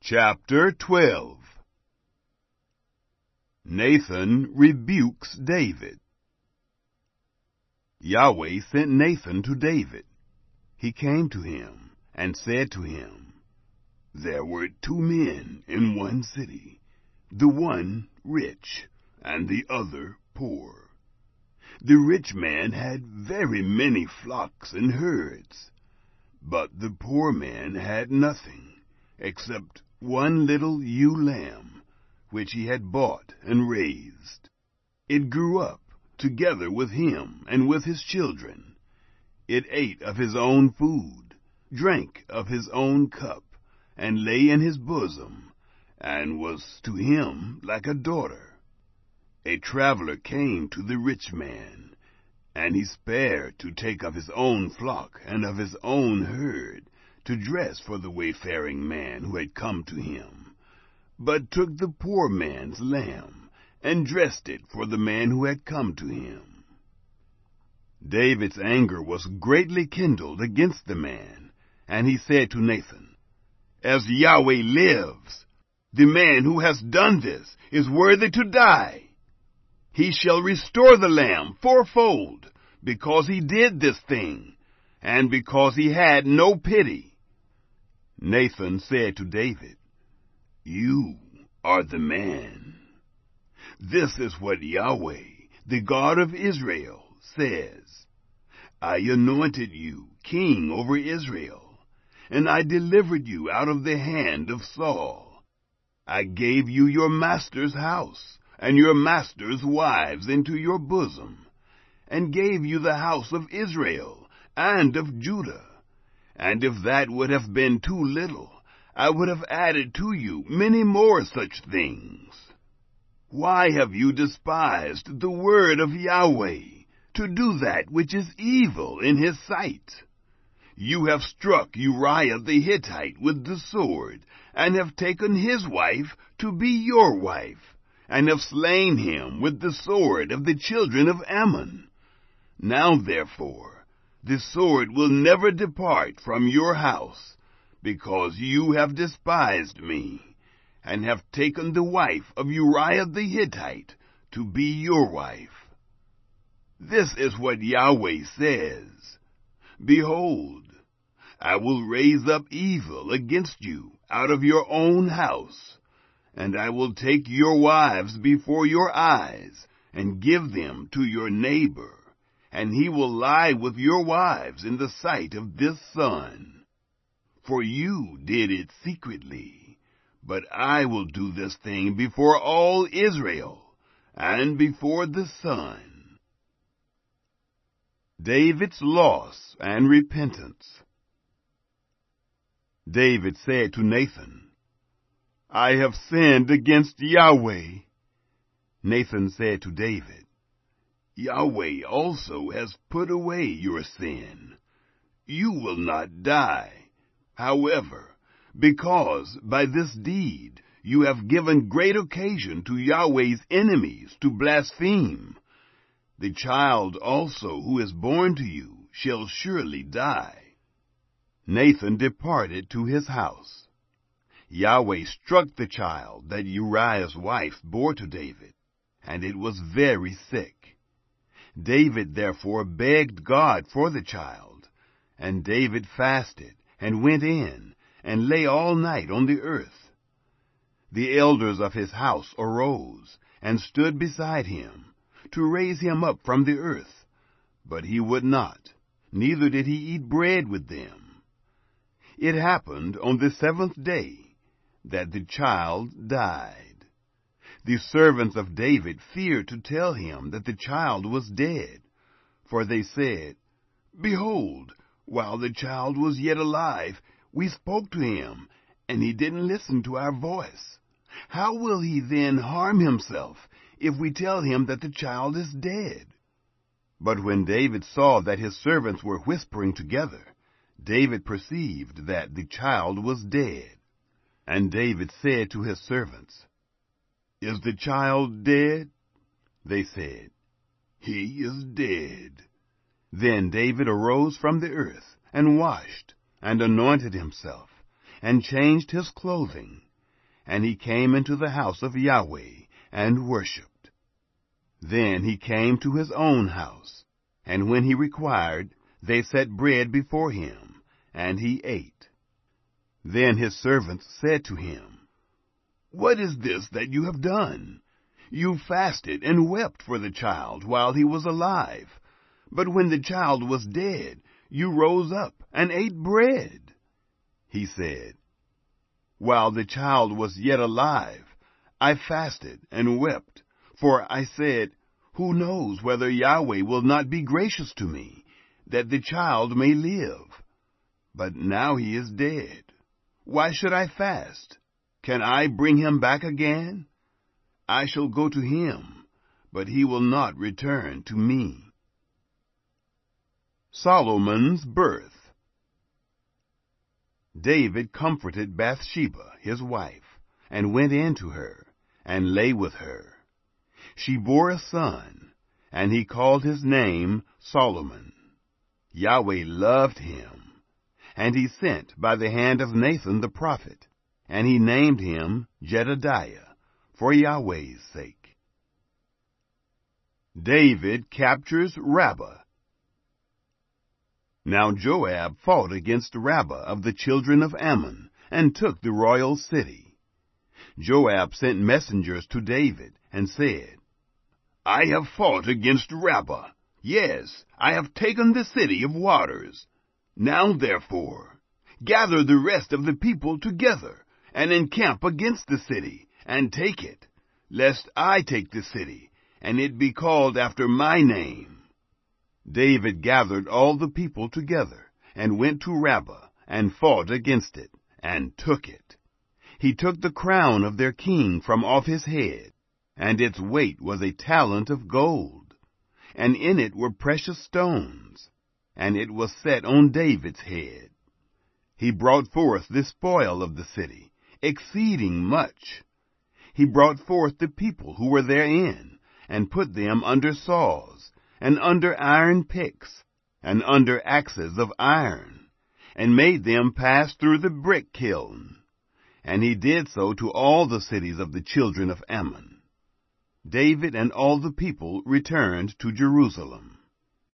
Chapter 12. Nathan rebukes David. Yahweh sent Nathan to David. He came to him and said to him, "There were two men in one city, the one rich and the other poor. The rich man had very many flocks and herds, but the poor man had nothing except one little ewe lamb, which he had bought and raised. It grew up together with him and with his children. It ate of his own food, drank of his own cup, and lay in his bosom, and was to him like a daughter. A traveler came to the rich man, and he spared to take of his own flock and of his own herd, to dress for the wayfaring man who had come to him, but took the poor man's lamb, and dressed it for the man who had come to him." David's anger was greatly kindled against the man, and he said to Nathan, "As Yahweh lives, the man who has done this is worthy to die. He shall restore the lamb fourfold, because he did this thing, and because he had no pity." Nathan said to David, "You are the man. This is what Yahweh, the God of Israel, says. I anointed you king over Israel, and I delivered you out of the hand of Saul. I gave you your master's house and your master's wives into your bosom, and gave you the house of Israel and of Judah. And if that would have been too little, I would have added to you many more such things. Why have you despised the word of Yahweh, to do that which is evil in his sight? You have struck Uriah the Hittite with the sword, and have taken his wife to be your wife, and have slain him with the sword of the children of Ammon. Now therefore, the sword will never depart from your house, because you have despised me, and have taken the wife of Uriah the Hittite to be your wife. This is what Yahweh says: Behold, I will raise up evil against you out of your own house, and I will take your wives before your eyes, and give them to your neighbor, and he will lie with your wives in the sight of this sun. For you did it secretly, but I will do this thing before all Israel, and before the sun." David's loss and repentance. David said to Nathan, "I have sinned against Yahweh." Nathan said to David, "Yahweh also has put away your sin. You will not die. However, because by this deed you have given great occasion to Yahweh's enemies to blaspheme, the child also who is born to you shall surely die." Nathan departed to his house. Yahweh struck the child that Uriah's wife bore to David, and it was very sick. David therefore begged God for the child, and David fasted and went in and lay all night on the earth. The elders of his house arose and stood beside him to raise him up from the earth, but he would not, neither did he eat bread with them. It happened on the 7th day that the child died. The servants of David feared to tell him that the child was dead, for they said, "Behold, while the child was yet alive, we spoke to him, and he didn't listen to our voice. How will he then harm himself if we tell him that the child is dead?" But when David saw that his servants were whispering together, David perceived that the child was dead. And David said to his servants, "Is the child dead?" They said, "He is dead." Then David arose from the earth, and washed, and anointed himself, and changed his clothing, and he came into the house of Yahweh, and worshipped. Then he came to his own house, and when he required, they set bread before him, and he ate. Then his servants said to him, "What is this that you have done? You fasted and wept for the child while he was alive, but when the child was dead, you rose up and ate bread." He said, "While the child was yet alive, I fasted and wept, for I said, 'Who knows whether Yahweh will not be gracious to me, that the child may live?' But now he is dead. Why should I fast? Can I bring him back again? I shall go to him, but he will not return to me." Solomon's birth. David comforted Bathsheba, his wife, and went in to her, and lay with her. She bore a son, and he called his name Solomon. Yahweh loved him, and he sent by the hand of Nathan the prophet, and he named him Jedediah, for Yahweh's sake. David captures Rabbah. Now Joab fought against Rabbah of the children of Ammon, and took the royal city. Joab sent messengers to David, and said, "I have fought against Rabbah. Yes, I have taken the city of waters. Now therefore, gather the rest of the people together, and encamp against the city, and take it, lest I take the city, and it be called after my name." David gathered all the people together, and went to Rabbah, and fought against it, and took it. He took the crown of their king from off his head, and its weight was a talent of gold, and in it were precious stones, and it was set on David's head. He brought forth the spoil of the city, exceeding much. He brought forth the people who were therein, and put them under saws, and under iron picks, and under axes of iron, and made them pass through the brick kiln. And he did so to all the cities of the children of Ammon. David and all the people returned to Jerusalem.